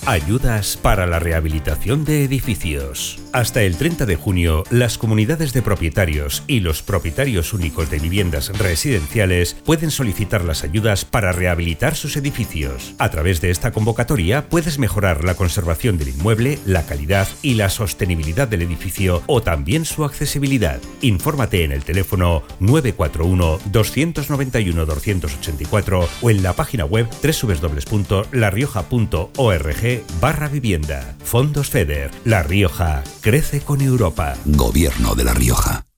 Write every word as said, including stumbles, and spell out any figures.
Ayudas para la rehabilitación de edificios. Hasta el treinta de junio, las comunidades de propietarios y los propietarios únicos de viviendas residenciales pueden solicitar las ayudas para rehabilitar sus edificios. A través de esta convocatoria puedes mejorar la conservación del inmueble, la calidad y la sostenibilidad del edificio o también su accesibilidad. Infórmate en el teléfono nueve cuatro uno, dos nueve uno, dos ocho cuatro o en la página web doble u doble u doble u punto la rioja punto org barra vivienda. Fondos FEDER. La Rioja crece con Europa. Gobierno de La Rioja.